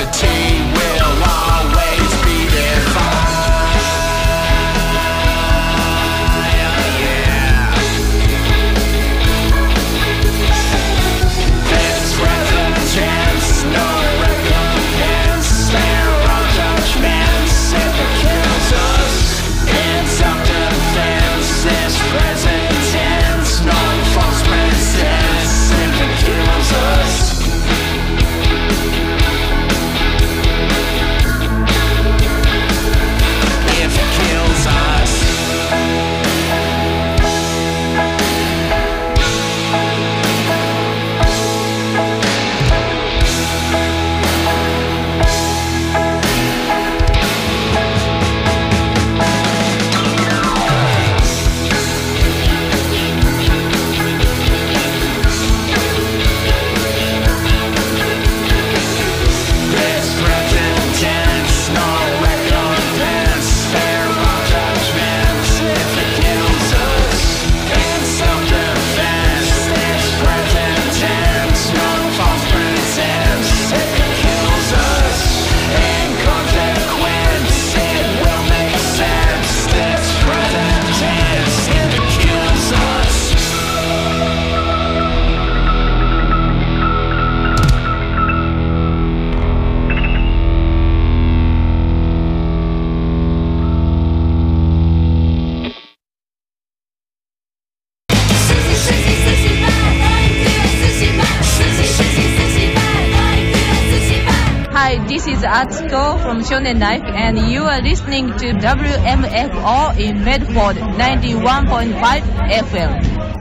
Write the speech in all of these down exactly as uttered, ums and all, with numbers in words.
This is Atsuko from Shonen Life, and you are listening to W M F O in Medford, ninety-one point five F M.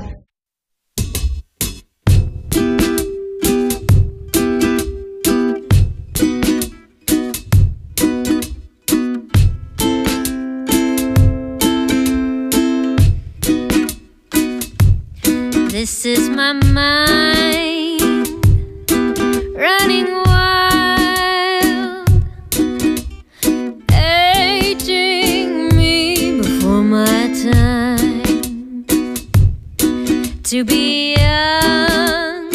This is my mind running wild, aging me before my time. To be young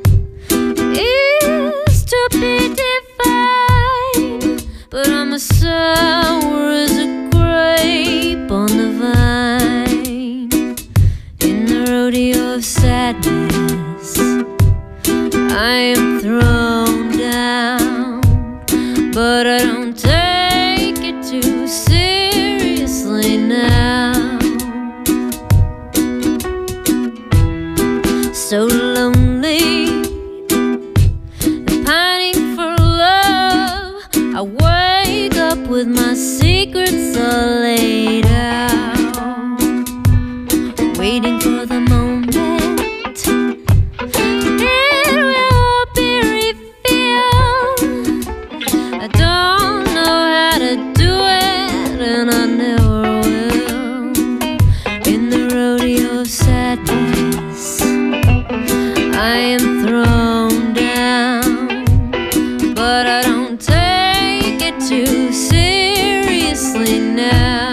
is to be defined, but I'm as sour as a grape on the vine. In the rodeo of sadness, I am thrown down, but I don't take it too seriously now. So lonely and pining for love, I wake up with my secrets all laid out, waiting for the moment it will be revealed. I don't know how to do it, and I never will. In the rodeo of sadness, I am thrown down, but I don't take it too seriously now.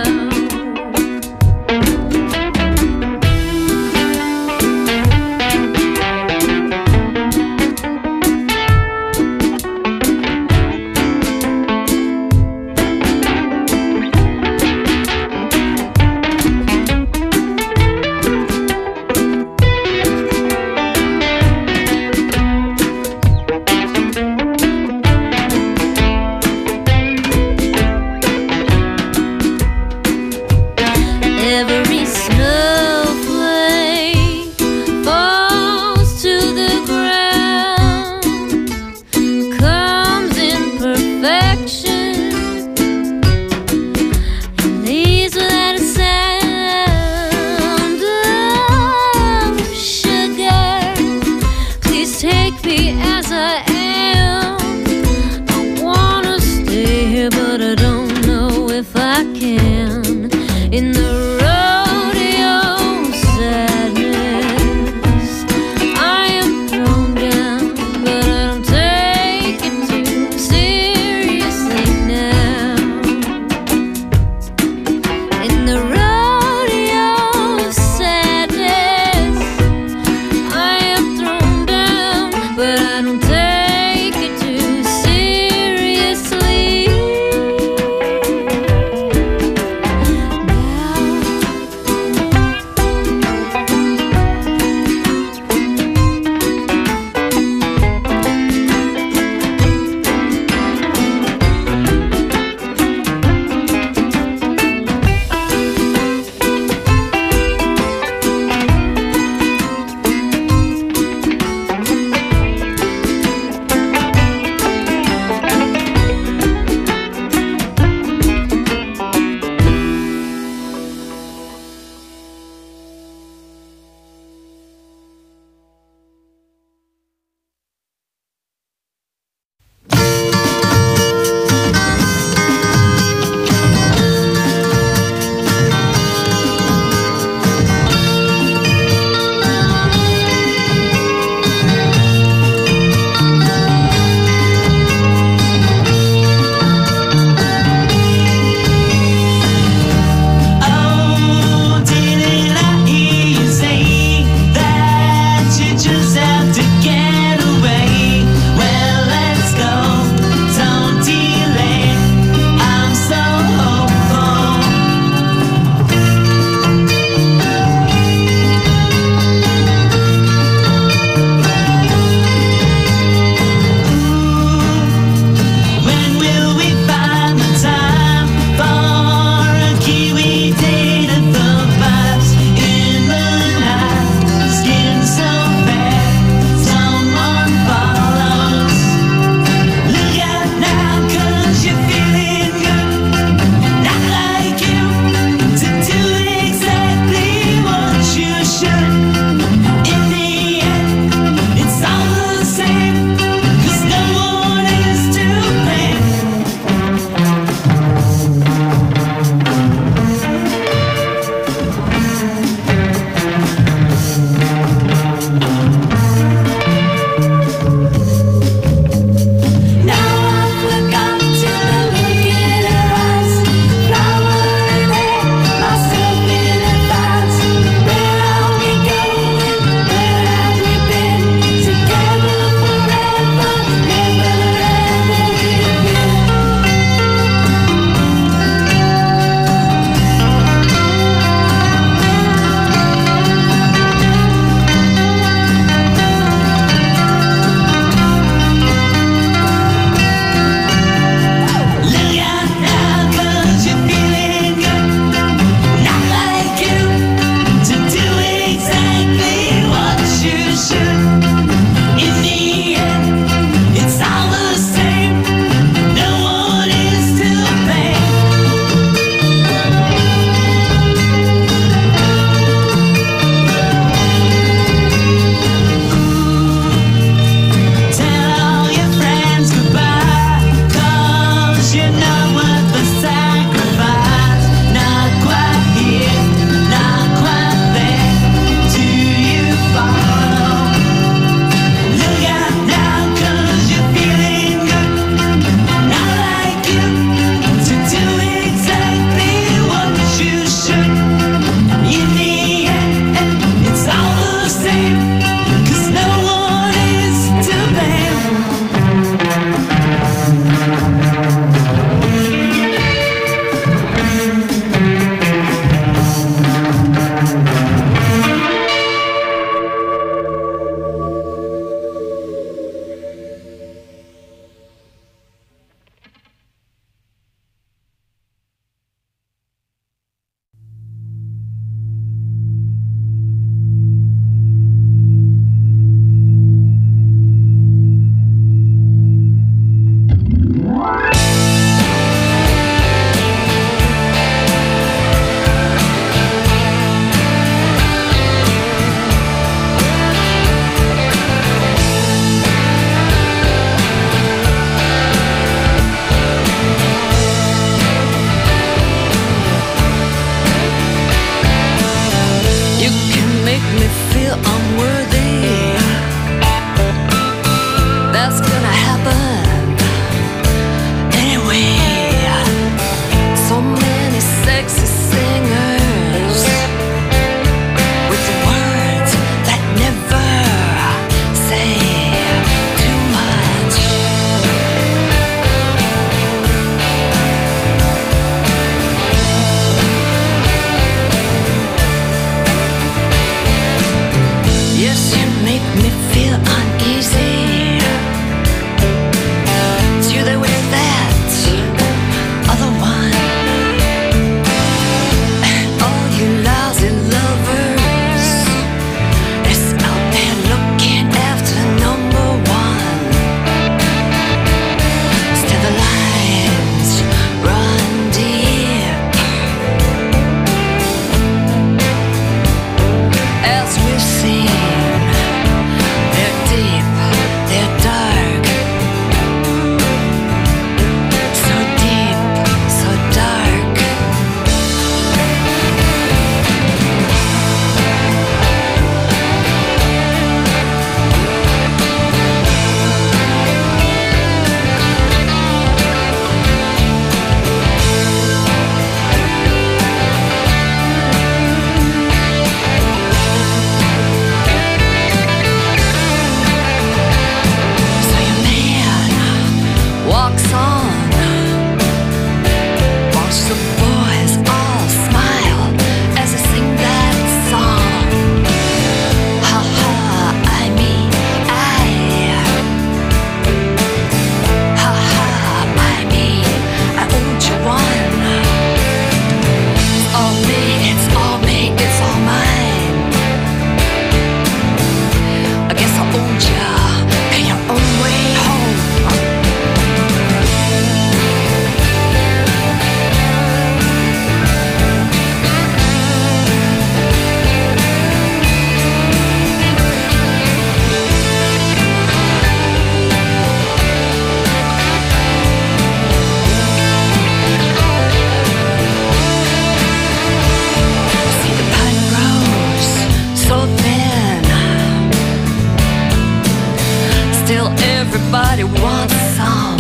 everybody wants some.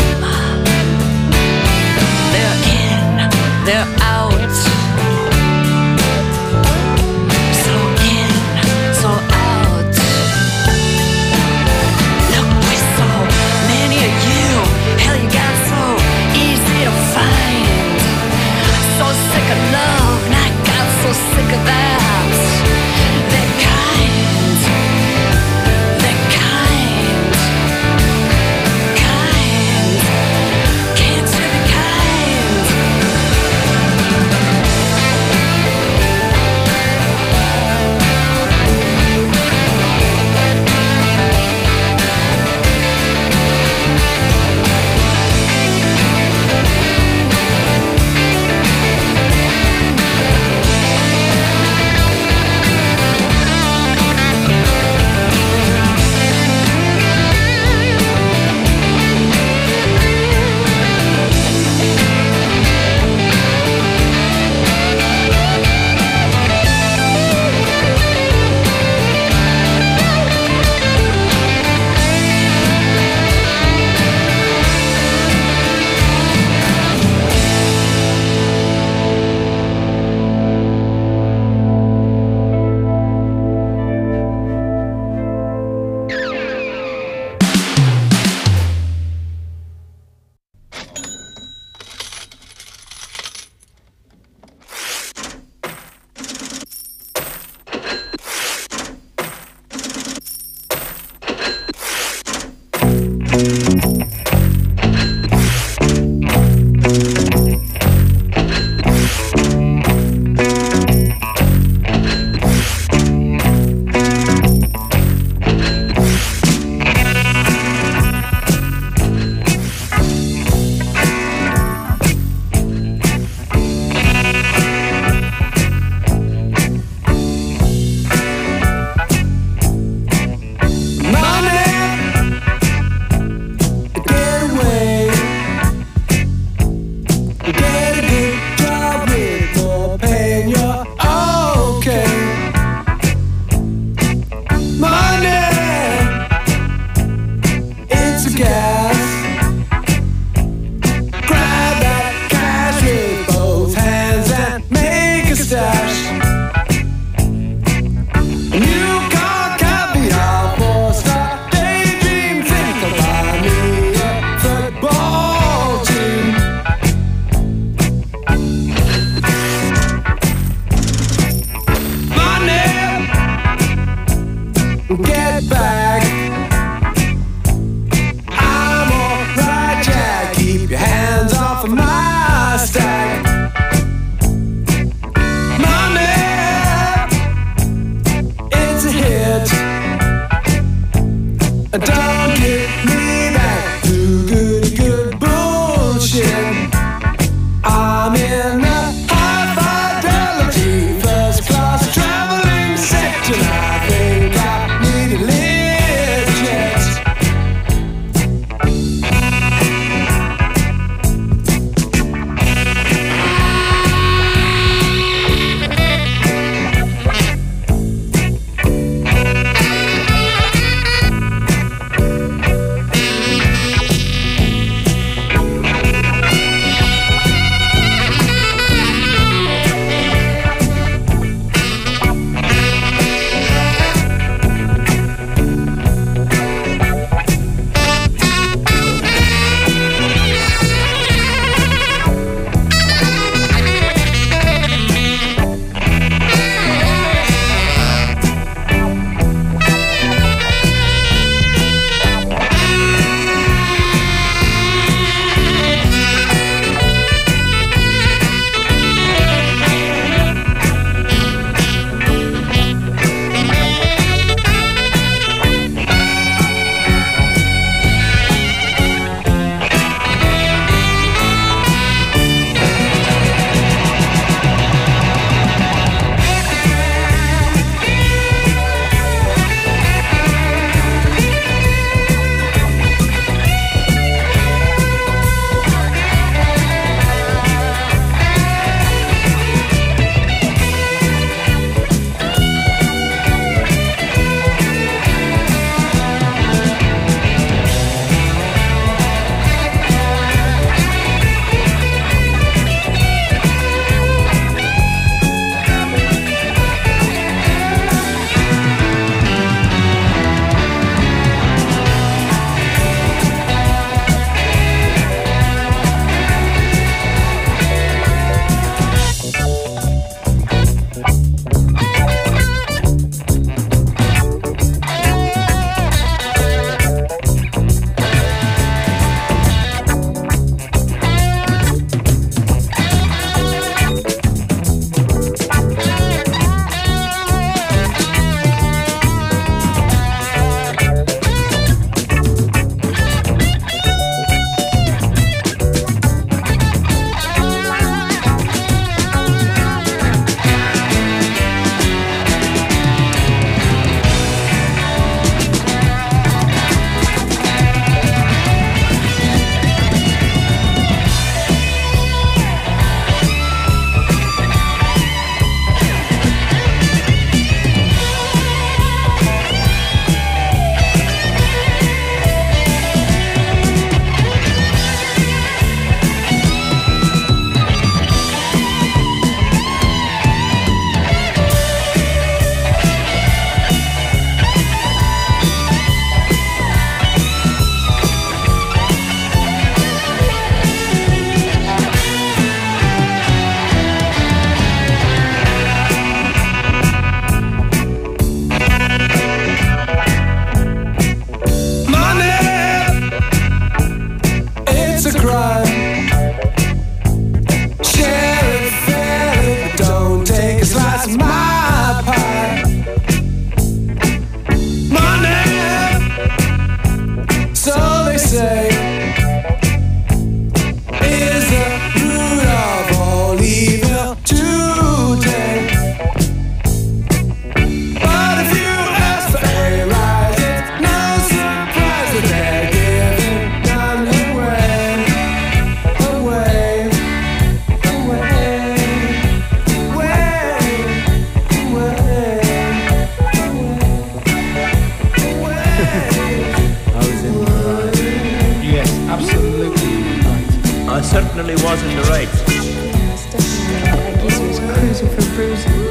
They're in, they're out. So in, so out. Look, with so many of you, hell, you got so easy to find. So sick of love, and I got so sick of that. That kind, that kind, kind. Can't you be kind? Traveling sector. definitely wasn't the right. Yeah, it's definitely not. That geezer was cruising for bruising.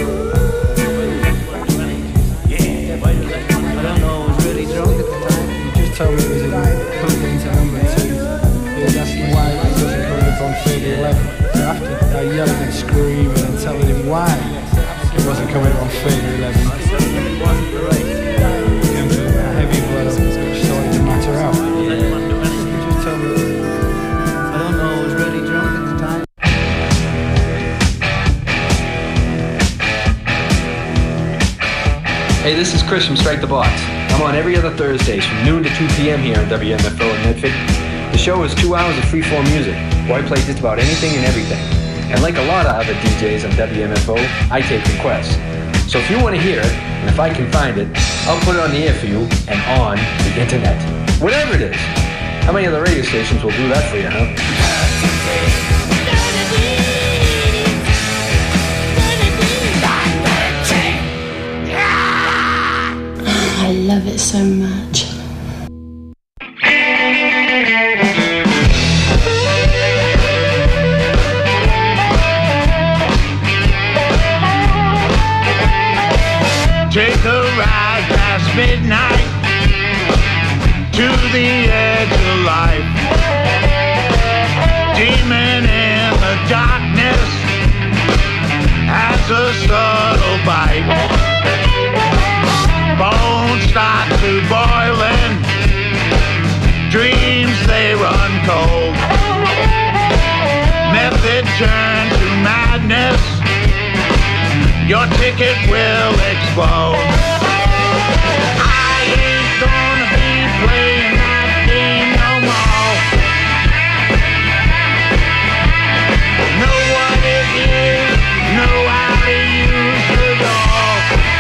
Yeah, I don't know, I was really drunk at the time. He just told me it was in plugged into number two. He was asking why it wasn't coming up on thirty eleven. So after I yelling and screaming and telling him why it wasn't coming up on thirty eleven, I definitely wasn't the right. came to a heavy blow, which started to matter out. I didn't want to do anything. He just told me. I don't know, I was really drunk at the time. Hey, this is Chris from Strike the Box. I'm on every other Thursdays from noon to two p.m. here on W M F O in Medford. The show is two hours of free-form music, where I play just about anything and everything. And like a lot of other D Js on W M F O, I take requests. So if you want to hear it, and if I can find it, I'll put it on the air for you and on the internet. Whatever it is. How many other radio stations will do that for you, huh? I love it so much. Take a ride past midnight to the edge of life. Demon in the darkness has a subtle bite. Bones start to boiling, dreams they run cold. Method turn to madness, your ticket will explode. I ain't gonna be playing that game no more. Know what it is, know how to use it all.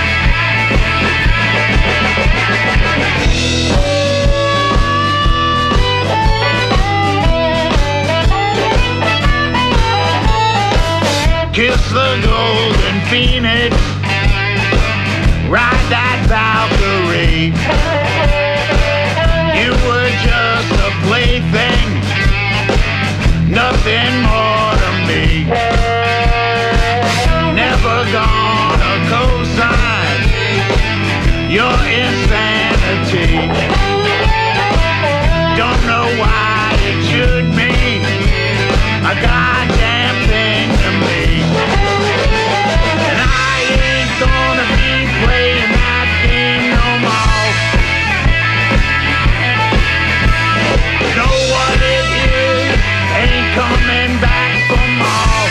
Kiss the golden phoenix, ride that Valkyrie. You were just a plaything, nothing more to me. Never gonna co-sign your insanity. Don't know why it should mean a goddamn thing to me. And I ain't gonna be playing that game no more. Know what it is, ain't coming back for more.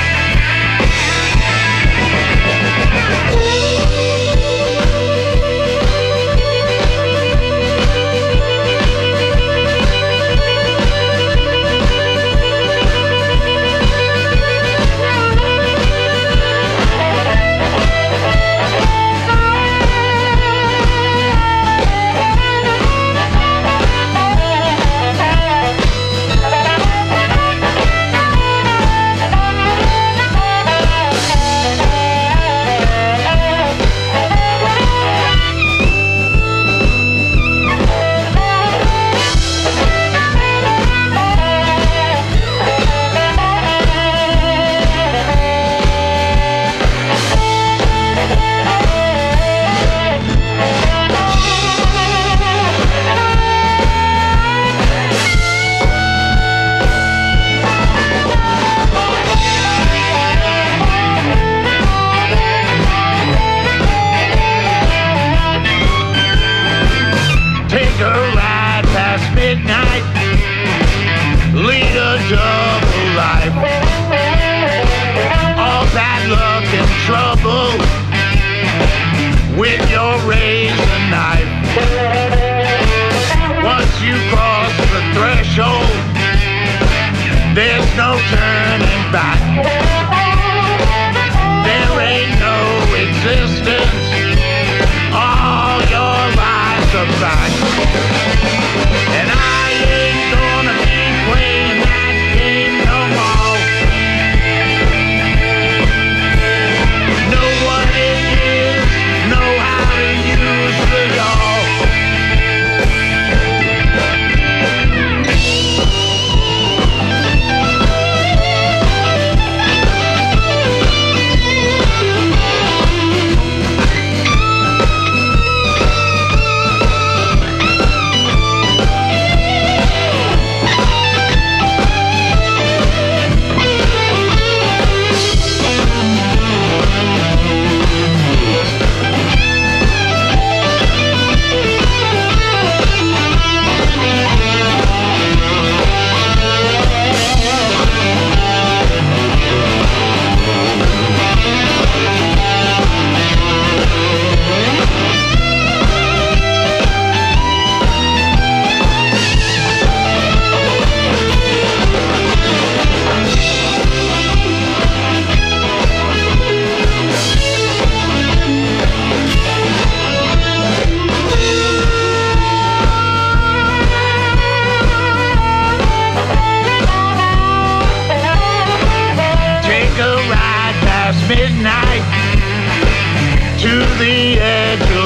Take a ride past midnight, lead a double life. All bad luck and trouble with your razor knife. Once you cross the threshold, there's no turning back. There ain't no existence, all your lies are back. And I ain't gonna be playing that game no more. Know what it is, know how to use it all.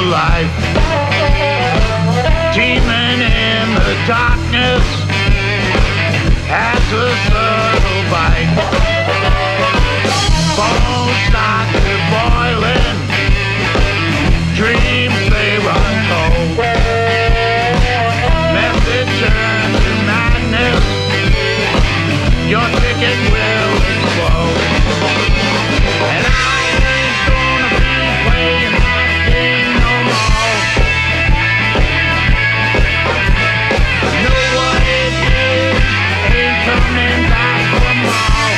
life, teeming in the darkness, has a subtle bite. Bones start to boiling, dreams they run cold. Method turns to madness, your ticket will explode. And I ain't gonna be playing that game no more. Know what it is, ain't coming back for more.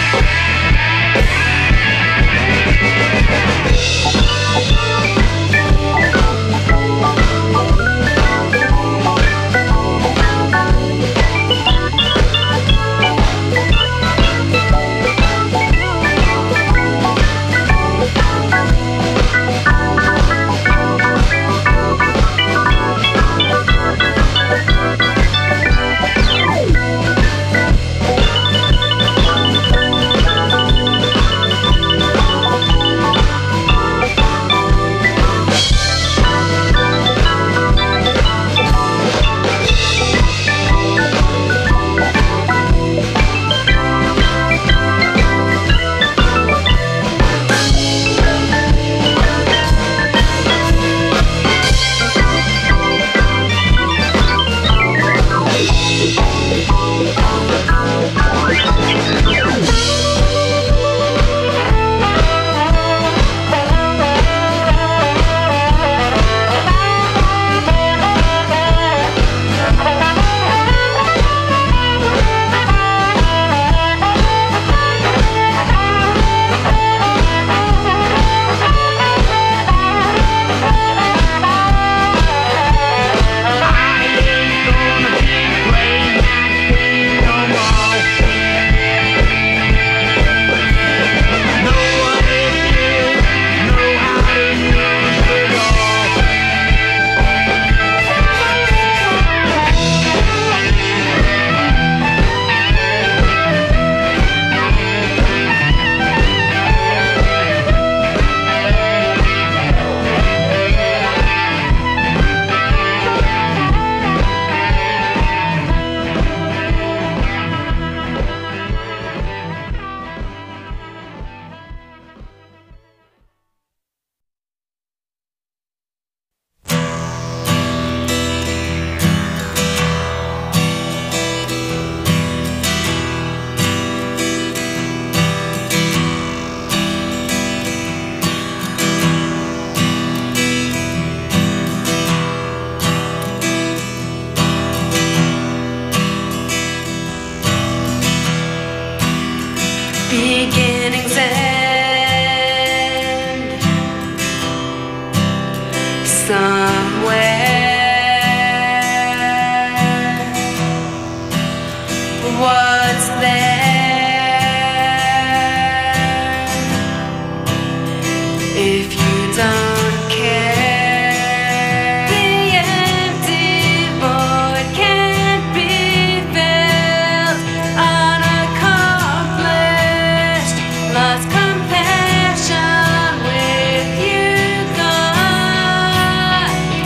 Beginnings end somewhere. What's there if you don't care? The empty void can't be filled, unaccomplished, lost compassion with you gone.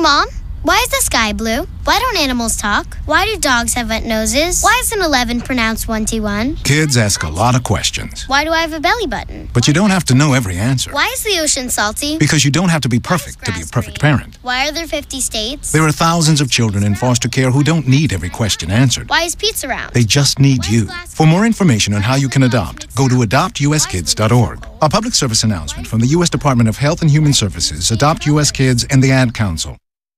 Mom, why is the sky blue? Why don't animals talk? Why do dogs have wet noses? Why is an eleven pronounced twenty-one? Kids ask a lot of questions. Why do I have a belly button? But you don't have to know every answer. Why is the ocean salty? Because you don't have to be perfect to be a perfect parent. Why are there fifty states? There are thousands of children in foster care who don't need every question answered. Why is pizza round? They just need you. For more information on how you can adopt, go to adopt u s kids dot org. A public service announcement from the U S Department of Health and Human Services, Adopt U S Kids, and the Ad Council.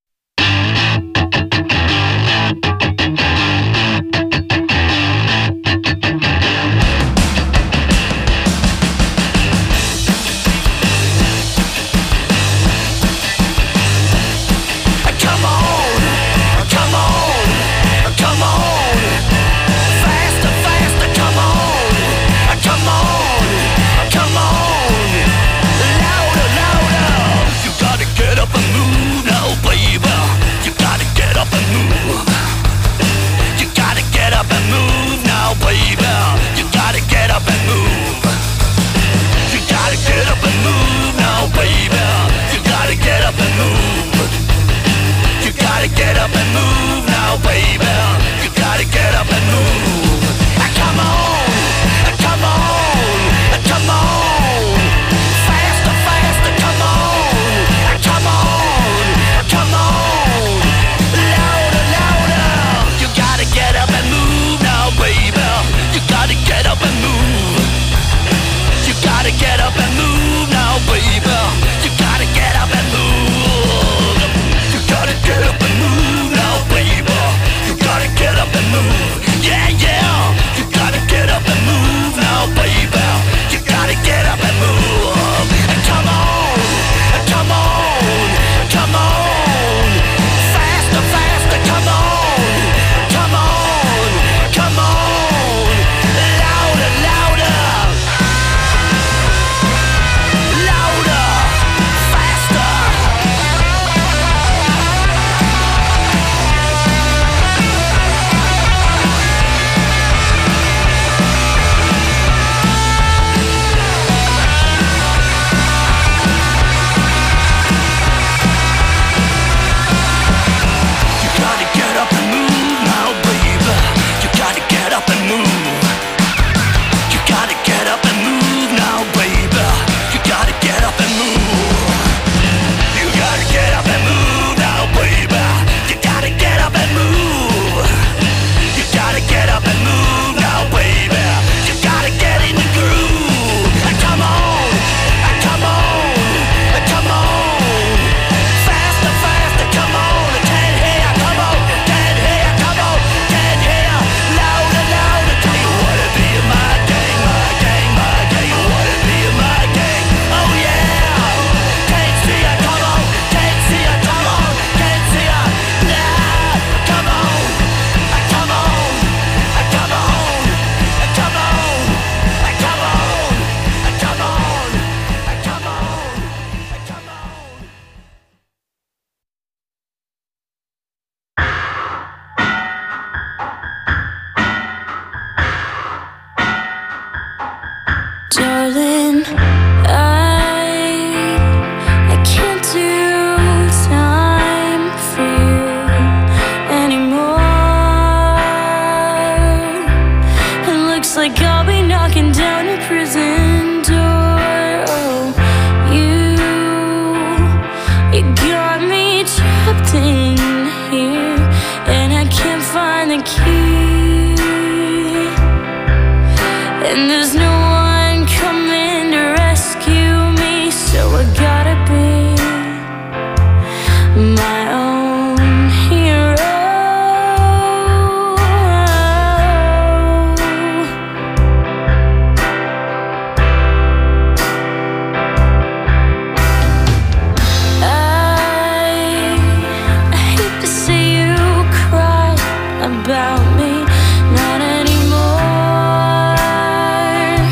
Get up and move now, baby. You gotta get up and move. Come on, come on, come on. Faster, faster, come on. Come on, come on. Louder, louder. You gotta get up and move now, baby. You gotta get up and move. You gotta get up and move now, baby. You gotta get up and move. You gotta get up and move now, baby. You gotta get up and move. Yeah, yeah. You gotta get up and move now, baby. You gotta get up and move. And come on, come on, come on. Faster, faster, come on. Come on, come on. Louder, louder. Louder, faster. Darling, I I can't do time for you anymore. It looks like I'll be knocking down your prison door. Oh, you, you got me trapped in here, and I can't find the key. And there's no one coming to rescue me, so I gotta be my own hero. I, I hate to see you cry about me, not anymore.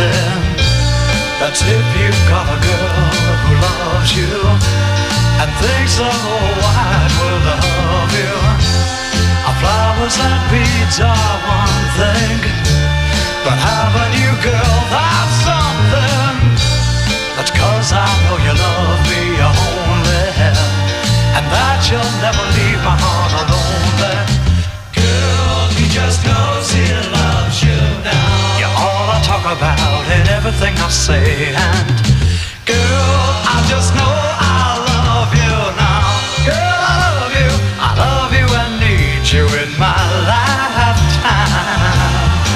something that if you've got a girl who loves you and thinks the whole wide world of you, our flowers and beads are one thing, but having you, girl, that's something. That's 'cause I know you love me only, and that you'll never leave my heart lonely. Girl, he just knows he loves you now. You're all I talk about in everything I say, and girl, I just know I love you now. Girl, I love you, I love you and need you in my lifetime.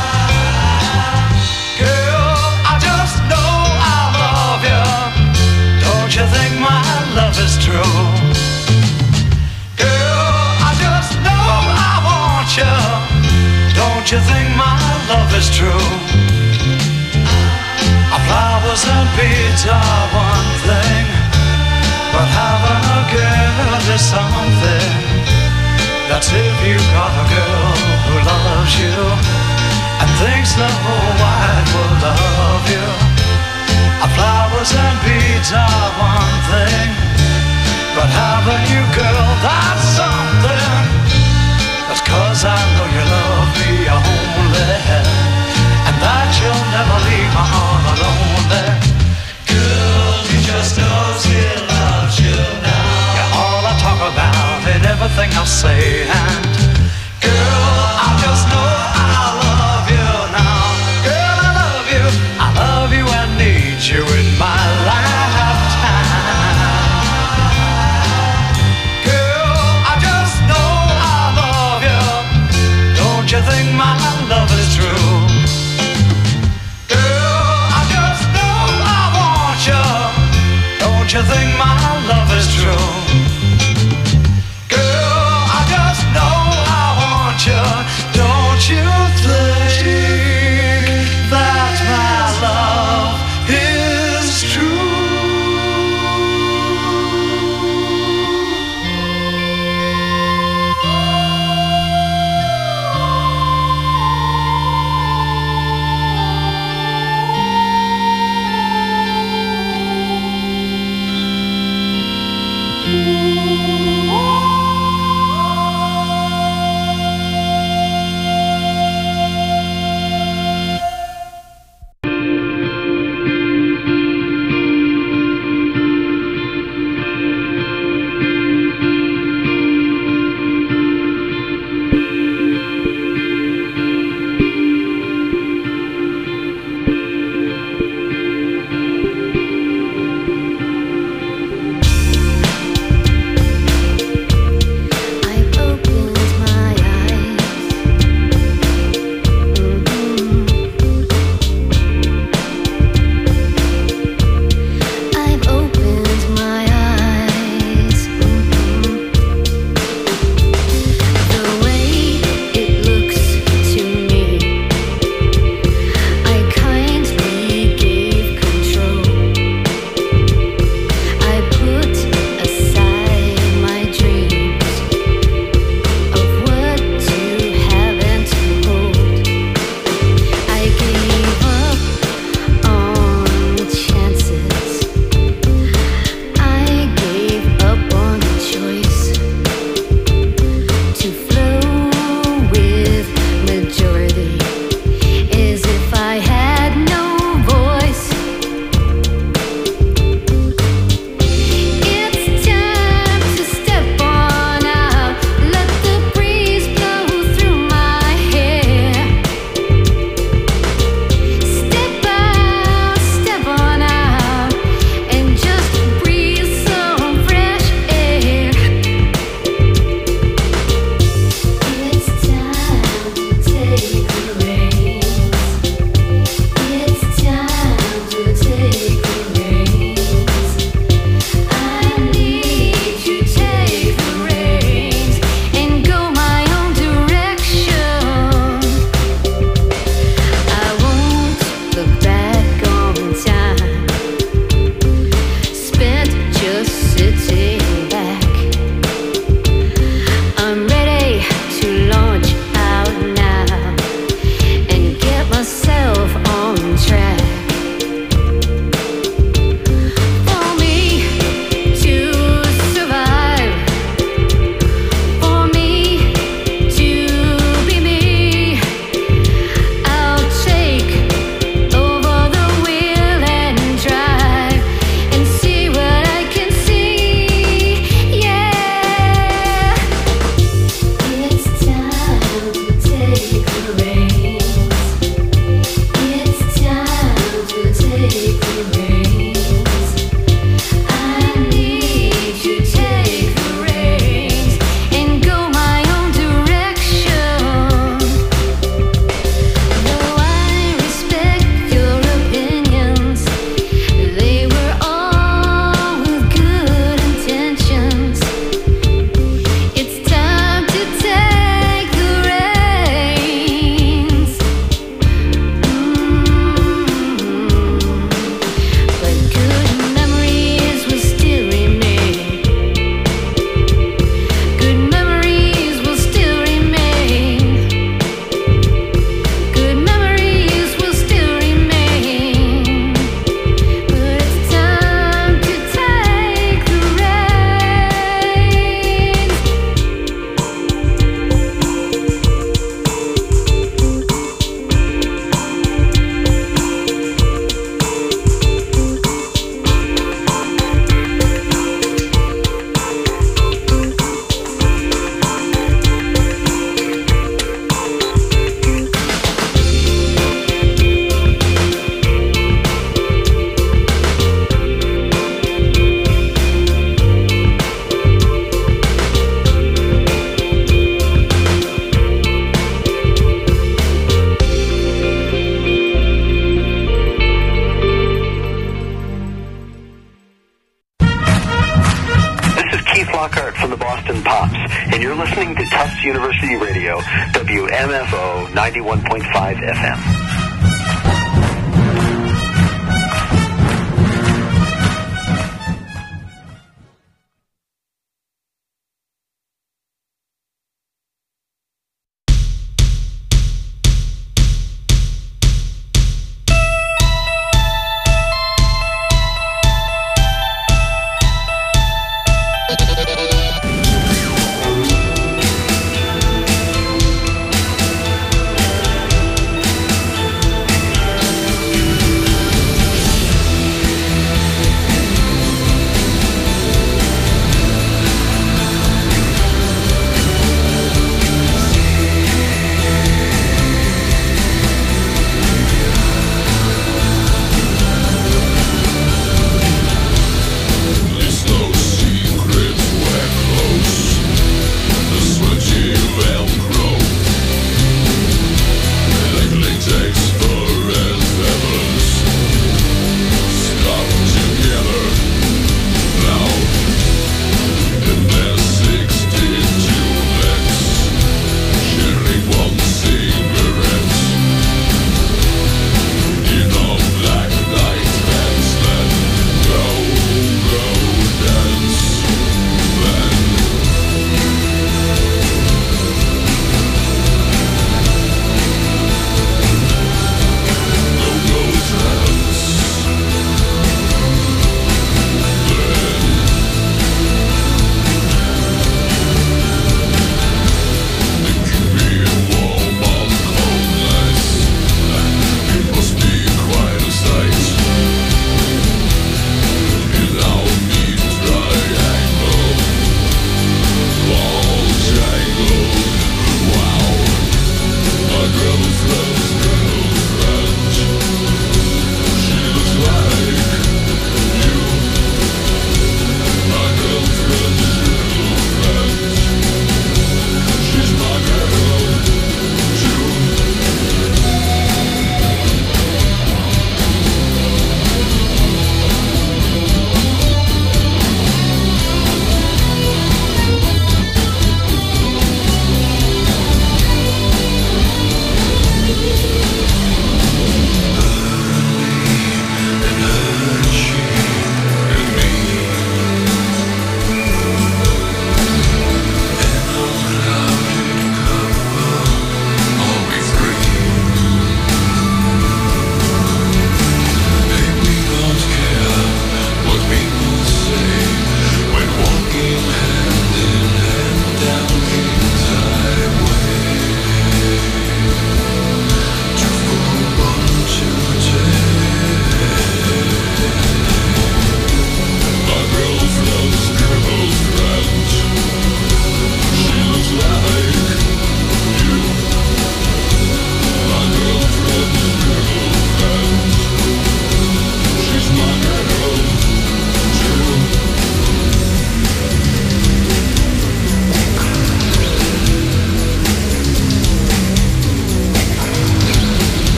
Girl, I just know I love you. Don't you think my love is true? Girl, I just know I want you. Don't you think my love is true? Our flowers and beads are one thing, but having a girl is something. That's if you got a girl who loves you and thinks the whole wide world of you. Our flowers and beads are one thing, but having you, girl, that's something. That's 'cause I know you love me only, and that you'll never leave my heart alone. Girl, he just knows he loves you now. You're all I talk about in everything I say, and girl, I just know I love you now. Girl, I love you, I love you and need you in my lifetime. Girl, I just know I love you. Don't you think my love is true? Girl, I just know I want you. Don't you think my love is true? Girl, I just know I want you. Don't you think that my love is Boston Pops, and you're listening to Tufts University Radio, W M F O ninety-one point five F M.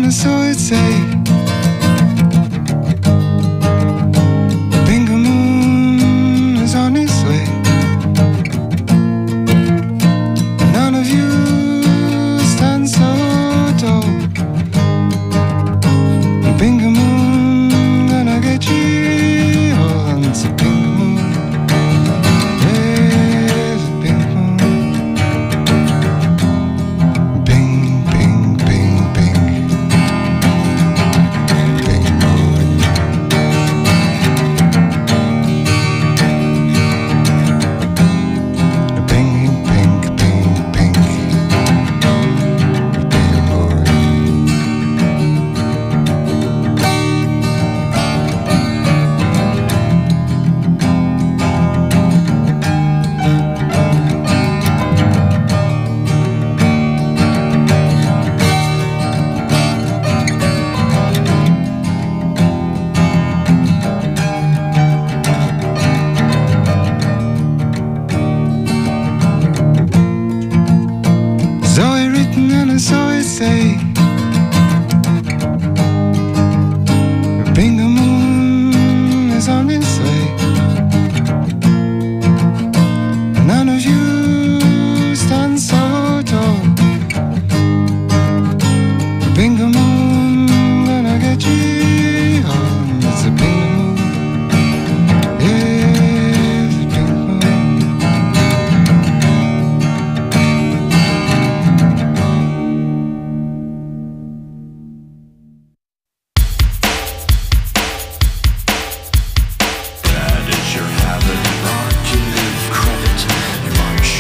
and I saw it say